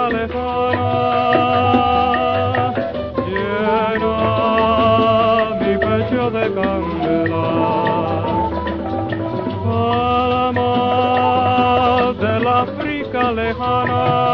lejana, llena mi pecho de candela. Palmas del África lejana,